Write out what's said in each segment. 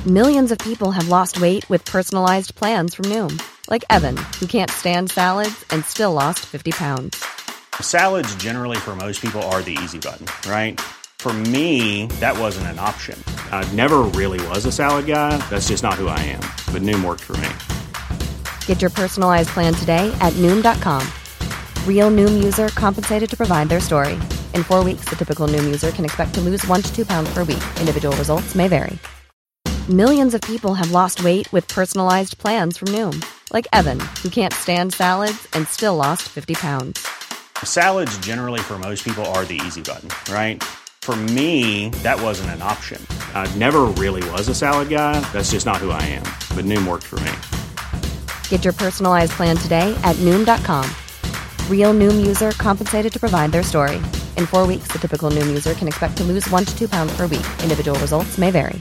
Millions of people have lost weight with personalized plans from Noom. Like Evan, who can't stand salads and still lost 50 pounds. Salads generally for most people are the easy button, right? For me, that wasn't an option. I never really was a salad guy. That's just not who I am. But Noom worked for me. Get your personalized plan today at Noom.com. Real Noom user compensated to provide their story. In 4 weeks, the typical Noom user can expect to lose 1 to 2 pounds per week. Individual results may vary. Millions of people have lost weight with personalized plans from Noom. Like Evan, who can't stand salads and still lost 50 pounds. Salads generally for most people are the easy button, right? For me, that wasn't an option. I never really was a salad guy. That's just not who I am. But Noom worked for me. Get your personalized plan today at Noom.com. Real Noom user compensated to provide their story. In 4 weeks, the typical Noom user can expect to lose 1 to 2 pounds per week. Individual results may vary.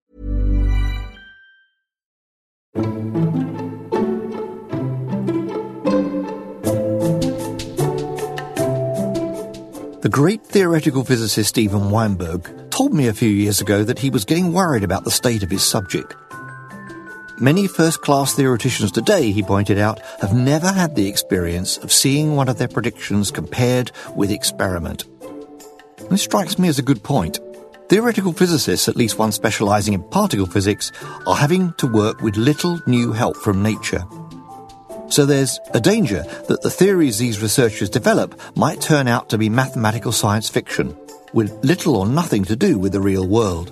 The great theoretical physicist Steven Weinberg told me a few years ago that he was getting worried about the state of his subject. Many first-class theoreticians today, he pointed out, have never had the experience of seeing one of their predictions compared with experiment. This strikes me as a good point. Theoretical physicists, at least one specializing in particle physics, are having to work with little new help from nature. So there's a danger that the theories these researchers develop might turn out to be mathematical science fiction, with little or nothing to do with the real world.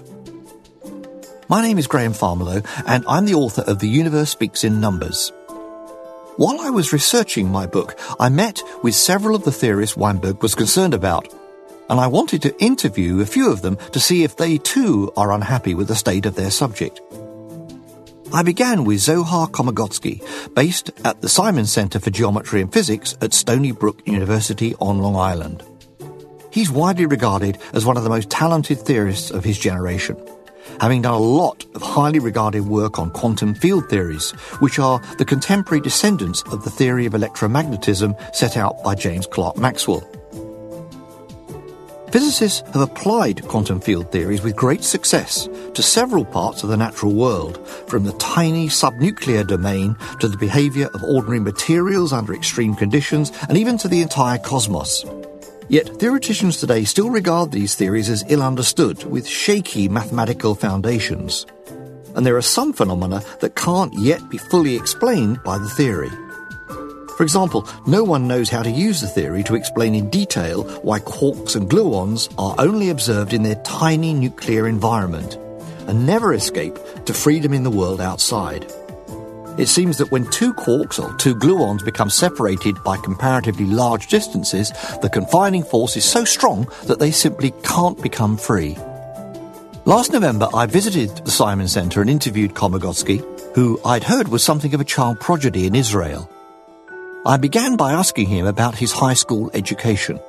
My name is Graham Farmelow, and I'm the author of The Universe Speaks in Numbers. While I was researching my book, I met with several of the theorists Weinberg was concerned about, and I wanted to interview a few of them to see if they too are unhappy with the state of their subject. I began with Zohar Komagotsky, based at the Simon Center for Geometry and Physics at Stony Brook University on Long Island. He's widely regarded as one of the most talented theorists of his generation, having done a lot of highly regarded work on quantum field theories, which are the contemporary descendants of the theory of electromagnetism set out by James Clerk Maxwell. Physicists have applied quantum field theories with great success to several parts of the natural world, from the tiny subnuclear domain to the behaviour of ordinary materials under extreme conditions, and even to the entire cosmos. Yet theoreticians today still regard these theories as ill-understood, with shaky mathematical foundations. And there are some phenomena that can't yet be fully explained by the theory. For example, no one knows how to use the theory to explain in detail why quarks and gluons are only observed in their tiny nuclear environment and never escape to freedom in the world outside. It seems that when two quarks or two gluons become separated by comparatively large distances, the confining force is so strong that they simply can't become free. Last November, I visited the Simon Center and interviewed Komagotsky, who I'd heard was something of a child prodigy in Israel. I began by asking him about his high school education.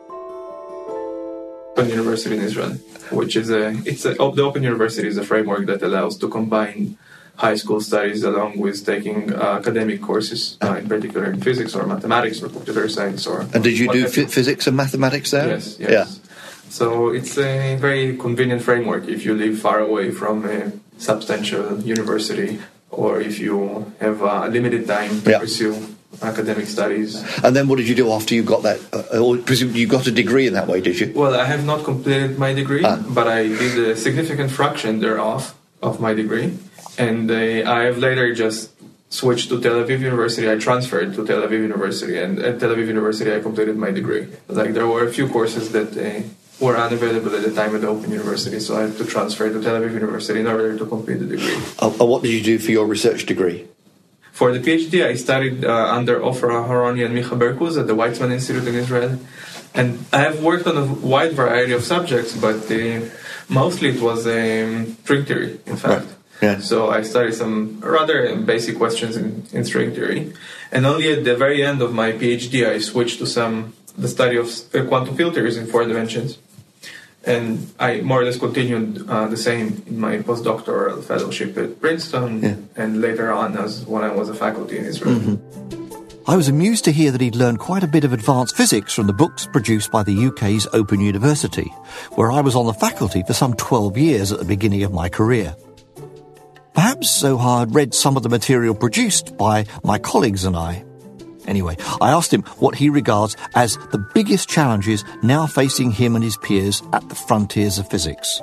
Open University in Israel, which is the Open University is a framework that allows to combine high school studies along with taking academic courses, in particular in physics or mathematics or computer science. And did you do physics and mathematics there? Yes. Yeah. So it's a very convenient framework if you live far away from a substantial university or if you have a limited time to pursue academic studies. And then what did you do after you got that? Presumably you got a degree in that way, did you? Well, I have not completed my degree, but I did a significant fraction thereof of my degree. And I have later just switched to Tel Aviv University. I transferred to Tel Aviv University, and at Tel Aviv University I completed my degree. There were a few courses that were unavailable at the time at the Open University, so I had to transfer to Tel Aviv University in order to complete the degree. What did you do for your research degree? For the PhD, I studied under Ofer Aharoni and Micha Berkuz at the Weizmann Institute in Israel. And I have worked on a wide variety of subjects, but mostly it was string theory, in fact. Right. Yeah. So I studied some rather basic questions in string theory. And only at the very end of my PhD, I switched to the study of quantum field theories in 4 dimensions. And I more or less continued the same in my postdoctoral fellowship at Princeton and later on as when I was a faculty in Israel. Mm-hmm. I was amused to hear that he'd learned quite a bit of advanced physics from the books produced by the UK's Open University, where I was on the faculty for some 12 years at the beginning of my career. Perhaps Zohar had read some of the material produced by my colleagues and I. Anyway, I asked him what he regards as the biggest challenges now facing him and his peers at the frontiers of physics.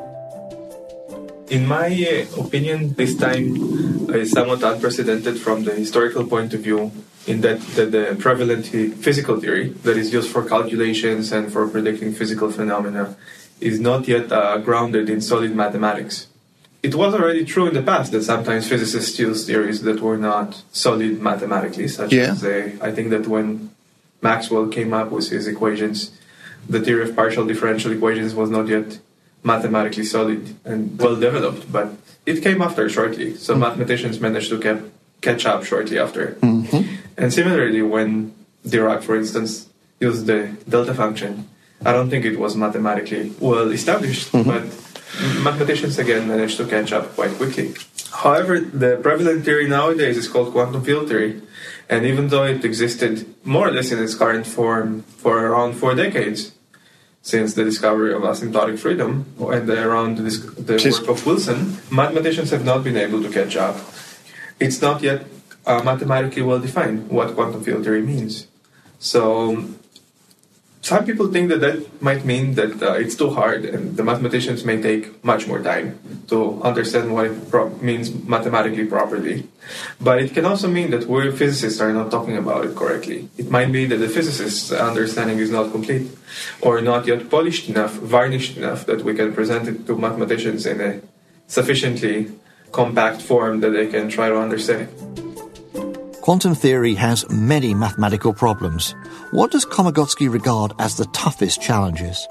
In my opinion, this time is somewhat unprecedented from the historical point of view, in that the prevalent physical theory that is used for calculations and for predicting physical phenomena is not yet grounded in solid mathematics. It was already true in the past that sometimes physicists use theories that were not solid mathematically, such as I think that when Maxwell came up with his equations, the theory of partial differential equations was not yet mathematically solid and well developed, but it came after shortly. So mathematicians managed to catch up shortly after. And similarly, when Dirac, for instance, used the delta function, I don't think it was mathematically well established, but mathematicians again managed to catch up quite quickly. However, the prevalent theory nowadays is called quantum field theory, and even though it existed more or less in its current form for around 4 decades, since the discovery of asymptotic freedom and around the work of Wilson, mathematicians have not been able to catch up. It's not yet mathematically well defined what quantum field theory means. So some people think that might mean that it's too hard and the mathematicians may take much more time to understand what it means mathematically properly. But it can also mean that we physicists are not talking about it correctly. It might be that the physicists' understanding is not complete or not yet polished enough, varnished enough that we can present it to mathematicians in a sufficiently compact form that they can try to understand it. Quantum theory has many mathematical problems. What does Komagotsky regard as the toughest challenges?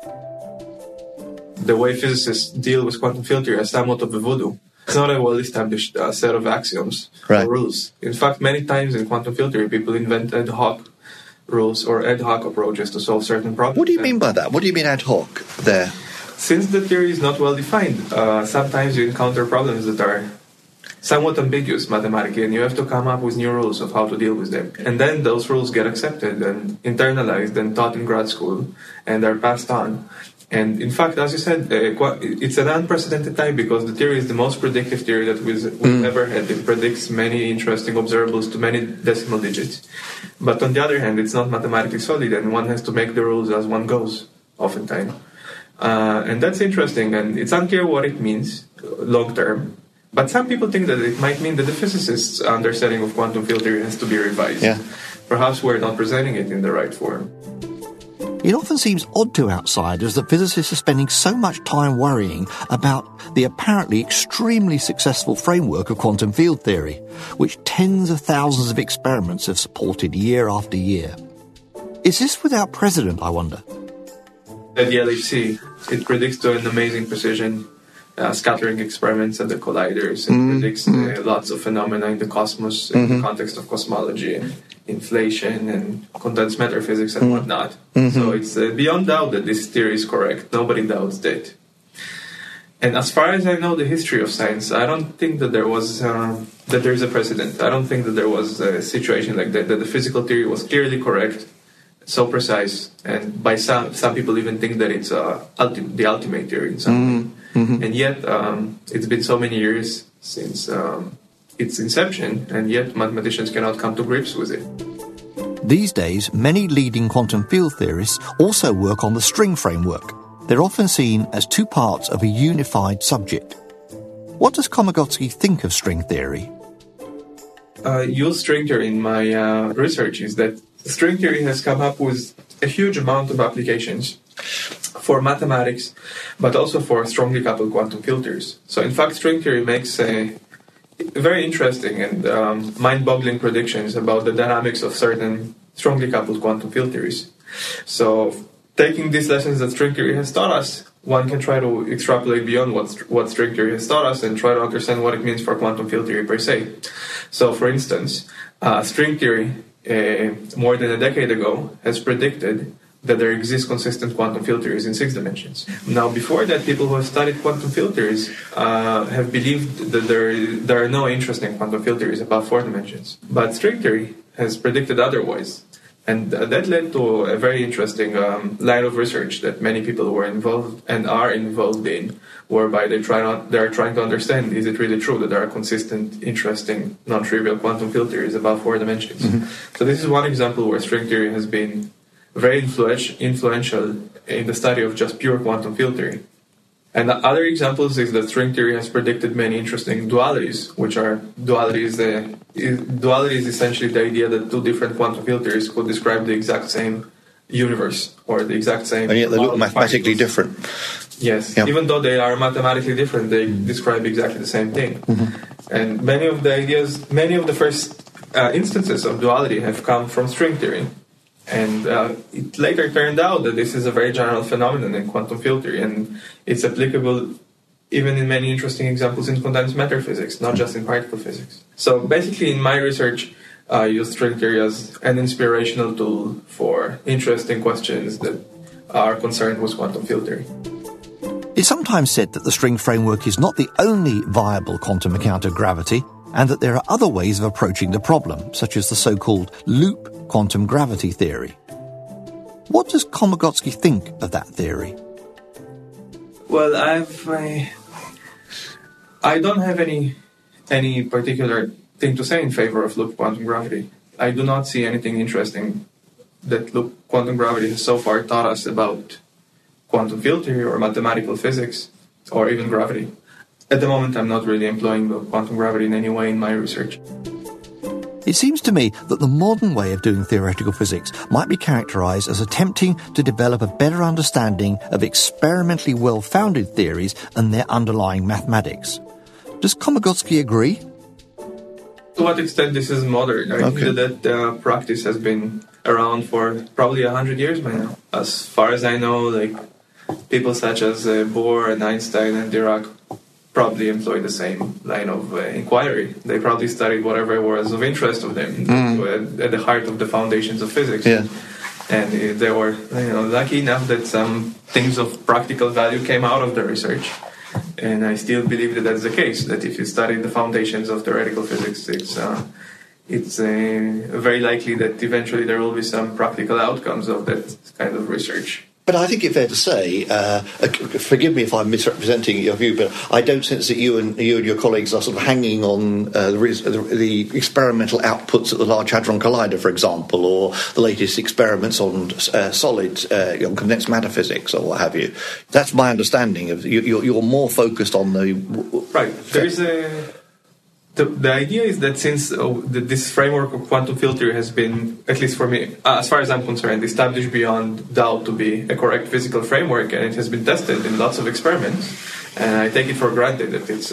The way physicists deal with quantum field theory is somewhat of a voodoo. It's not a well-established set of axioms or rules. In fact, many times in quantum field theory, people invent ad hoc rules or ad hoc approaches to solve certain problems. What do you mean by that? What do you mean ad hoc there? Since the theory is not well-defined, sometimes you encounter problems that are somewhat ambiguous mathematically, and you have to come up with new rules of how to deal with them. And then those rules get accepted and internalized and taught in grad school and are passed on. And in fact, as you said, it's an unprecedented time because the theory is the most predictive theory that we've ever had. It predicts many interesting observables to many decimal digits. But on the other hand, it's not mathematically solid, and one has to make the rules as one goes, oftentimes. And that's interesting, and it's unclear what it means long term. But some people think that it might mean that the physicists' understanding of quantum field theory has to be revised. Perhaps we're not presenting it in the right form. It often seems odd to outsiders that physicists are spending so much time worrying about the apparently extremely successful framework of quantum field theory, which tens of thousands of experiments have supported year after year. Is this without precedent, I wonder? At the LHC, it predicts to an amazing precision scattering experiments at the colliders. It predicts lots of phenomena in the cosmos in the context of cosmology and inflation and condensed matter physics and whatnot. So it's beyond doubt that this theory is correct. Nobody doubts that. And as far as I know the history of science, I don't think that there was that there is a precedent. I don't think that there was a situation like that the physical theory was clearly correct, so precise, and by some people even think that it's the ultimate theory in some way. And yet, it's been so many years since its inception, and yet mathematicians cannot come to grips with it. These days, many leading quantum field theorists also work on the string framework. They're often seen as two parts of a unified subject. What does Komagotsky think of string theory? Use string theory in my research is that string theory has come up with a huge amount of applications for mathematics, but also for strongly coupled quantum filters. So in fact, string theory makes very interesting and mind-boggling predictions about the dynamics of certain strongly coupled quantum field theories. So taking these lessons that string theory has taught us, one can try to extrapolate beyond what string theory has taught us and try to understand what it means for quantum field theory per se. So for instance, string theory more than a decade ago has predicted that there exist consistent quantum field theories in 6 dimensions. Now, before that, people who have studied quantum field theories have believed that there are no interesting quantum field theories above 4 dimensions. But string theory has predicted otherwise. And that led to a very interesting line of research that many people were involved and are involved in, whereby they are trying to understand, is it really true that there are consistent, interesting, non-trivial quantum field theories above 4 dimensions? So this is one example where string theory has been very influential in the study of just pure quantum field theory. And the other examples is that string theory has predicted many interesting dualities, which are dualities. Duality is essentially the idea that two different quantum field theories could describe the exact same universe or the exact same. And yet they look mathematically different. Yes, even though they are mathematically different, they describe exactly the same thing. And many of the first instances of duality have come from string theory. And it later turned out that this is a very general phenomenon in quantum field theory, and it's applicable even in many interesting examples in condensed matter physics, not just in particle physics. So basically, in my research, I use string theory as an inspirational tool for interesting questions that are concerned with quantum field theory. It's sometimes said that the string framework is not the only viable quantum account of gravity, and that there are other ways of approaching the problem, such as the so-called loop quantum gravity theory. What does Komagotsky think of that theory? Well, I don't have any particular thing to say in favor of loop quantum gravity. I do not see anything interesting that loop quantum gravity has so far taught us about quantum field theory or mathematical physics or even gravity. At the moment, I'm not really employing the quantum gravity in any way in my research. It seems to me that the modern way of doing theoretical physics might be characterized as attempting to develop a better understanding of experimentally well-founded theories and their underlying mathematics. Does Komagotsky agree? To what extent this is modern? I think that practice has been around for probably 100 years by now. As far as I know, people such as Bohr and Einstein and Dirac probably employed the same line of inquiry. They probably studied whatever was of interest to them at the heart of the foundations of physics. Yeah. And they were lucky enough that some things of practical value came out of the research. And I still believe that that's the case, that if you study the foundations of theoretical physics, it's very likely that eventually there will be some practical outcomes of that kind of research. But I think it's fair to say, forgive me if I'm misrepresenting your view, but I don't sense that you and your colleagues are sort of hanging on the experimental outputs at the Large Hadron Collider, for example, or the latest experiments on on condensed matter physics, or what have you. That's my understanding of you're more focused on the right. There's The idea is that since this framework of quantum field theory has been, at least for me, as far as I'm concerned, established beyond doubt to be a correct physical framework, and it has been tested in lots of experiments, and I take it for granted that it's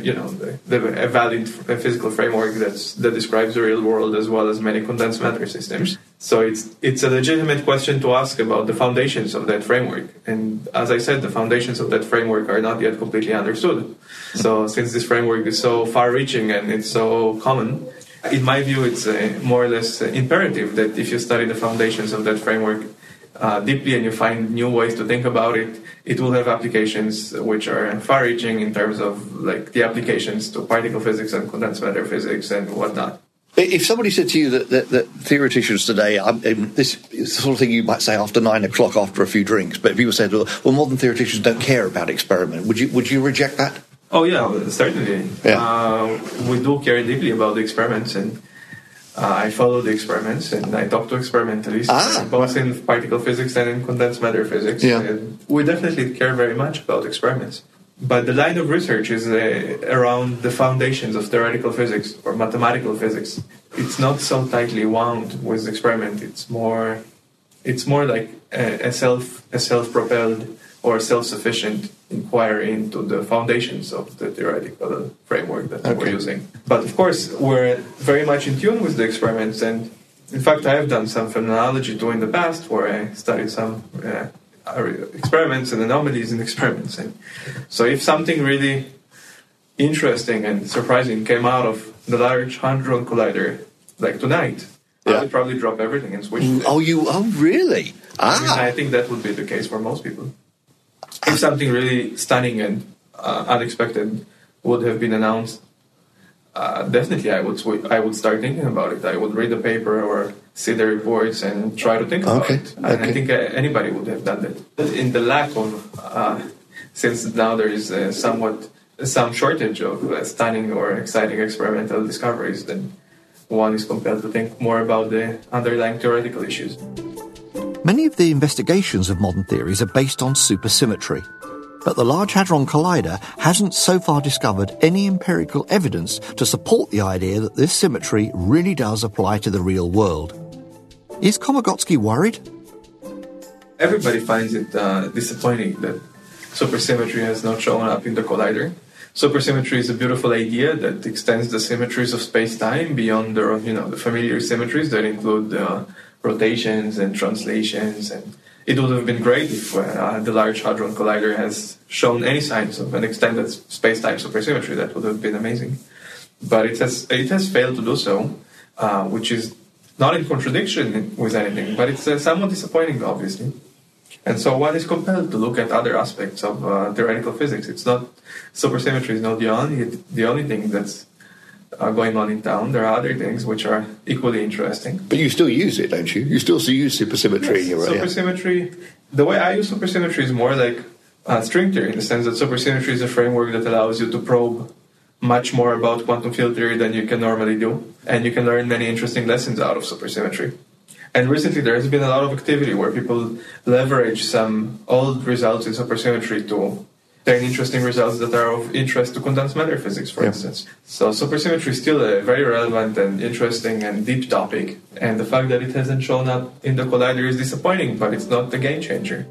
a valid physical framework that describes the real world as well as many condensed matter systems. So it's a legitimate question to ask about the foundations of that framework. And as I said, the foundations of that framework are not yet completely understood. So since this framework is so far-reaching and it's so common, in my view, it's more or less imperative that if you study the foundations of that framework deeply and you find new ways to think about it, it will have applications which are far-reaching in terms of the applications to particle physics and condensed matter physics and whatnot. If somebody said to you that theoreticians today, this is the sort of thing you might say after 9 o'clock after a few drinks, but if people said, well, modern theoreticians don't care about experiment, would you reject that? Oh, yeah, certainly. Yeah. We do care deeply about the experiments, and I follow the experiments, and I talk to experimentalists, both in particle physics and in condensed matter physics. Yeah. And we definitely care very much about experiments. But the line of research is around the foundations of theoretical physics or mathematical physics. It's not so tightly wound with experiment. It's more like a self-propelled or self-sufficient inquiry into the foundations of the theoretical framework that we're using. But of course, we're very much in tune with the experiments, and in fact, I have done some phenomenology too in the past, where I studied some experiments and anomalies in experiments. And so if something really interesting and surprising came out of the Large Hadron Collider, like tonight, I would probably drop everything and switch to it. Oh, really? I think that would be the case for most people. If something really stunning and unexpected would have been announced, definitely I would start thinking about it. I would read the paper or see the reports and try to think about it. And I think anybody would have done that. In the lack of, since now there is some shortage of stunning or exciting experimental discoveries, then one is compelled to think more about the underlying theoretical issues. Many of the investigations of modern theories are based on supersymmetry, but the Large Hadron Collider hasn't so far discovered any empirical evidence to support the idea that this symmetry really does apply to the real world. Is Komagotsky worried? Everybody finds it disappointing that supersymmetry has not shown up in the collider. Supersymmetry is a beautiful idea that extends the symmetries of space-time beyond the familiar symmetries that include rotations and translations. And it would have been great if the Large Hadron Collider has shown any signs of an extended space-time supersymmetry. That would have been amazing. But it has failed to do so, which is not in contradiction with anything, but it's somewhat disappointing, obviously. And so one is compelled to look at other aspects of theoretical physics. It's not supersymmetry is not the only thing that's going on in town. There are other things which are equally interesting. But you still use it, don't you? You still use supersymmetry in your way. Supersymmetry, the way I use supersymmetry is more like string theory, in the sense that supersymmetry is a framework that allows you to probe much more about quantum field theory than you can normally do. And you can learn many interesting lessons out of supersymmetry. And recently there has been a lot of activity where people leverage some old results in supersymmetry to obtain interesting results that are of interest to condensed matter physics, for instance. So supersymmetry is still a very relevant and interesting and deep topic. And the fact that it hasn't shown up in the collider is disappointing, but it's not a game changer.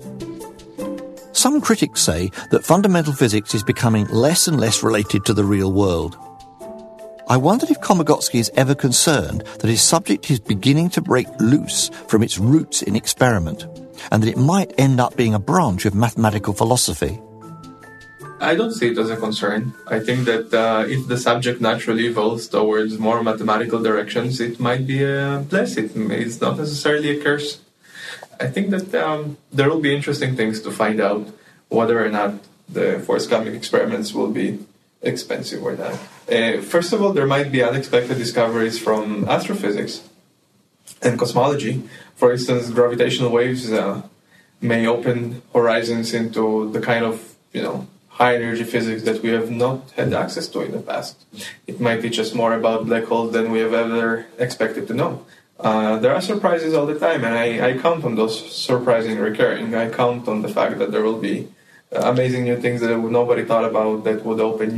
Some critics say that fundamental physics is becoming less and less related to the real world. I wondered if Komagotsky is ever concerned that his subject is beginning to break loose from its roots in experiment, and that it might end up being a branch of mathematical philosophy. I don't see it as a concern. I think that if the subject naturally evolves towards more mathematical directions, it might be a blessing. It's not necessarily a curse. I think that there will be interesting things to find out whether or not the forthcoming experiments will be expensive or not. First of all, there might be unexpected discoveries from astrophysics and cosmology. For instance, gravitational waves may open horizons into the kind of, high-energy physics that we have not had access to in the past. It might teach us more about black holes than we have ever expected to know. There are surprises all the time, and I count on those surprising recurring. I count on the fact that there will be amazing new things that nobody thought about that would open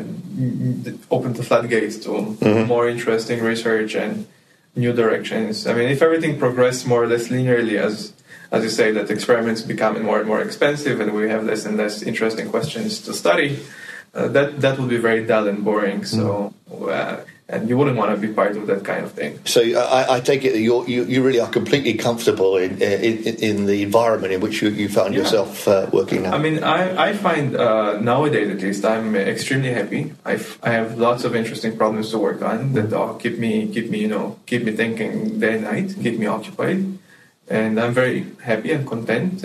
the floodgates to more interesting research and new directions. I mean, if everything progressed more or less linearly, as you say, that experiments becoming more and more expensive and we have less and less interesting questions to study, that would be very dull and boring. So, and you wouldn't want to be part of that kind of thing. So I take it that you really are completely comfortable in the environment in which you found yourself working now. I mean, I find nowadays at least I'm extremely happy. I have lots of interesting problems to work on that keep me thinking day and night, keep me occupied, and I'm very happy and content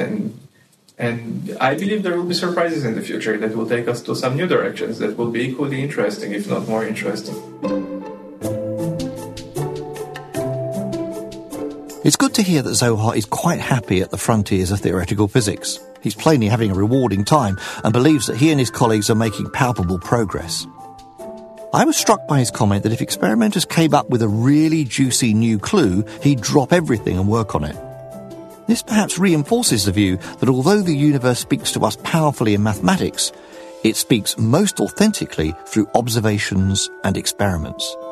and I believe there will be surprises in the future that will take us to some new directions that will be equally interesting, if not more interesting. It's good to hear that Zohar is quite happy at the frontiers of theoretical physics. He's plainly having a rewarding time and believes that he and his colleagues are making palpable progress. I was struck by his comment that if experimenters came up with a really juicy new clue, he'd drop everything and work on it. This perhaps reinforces the view that although the universe speaks to us powerfully in mathematics, it speaks most authentically through observations and experiments.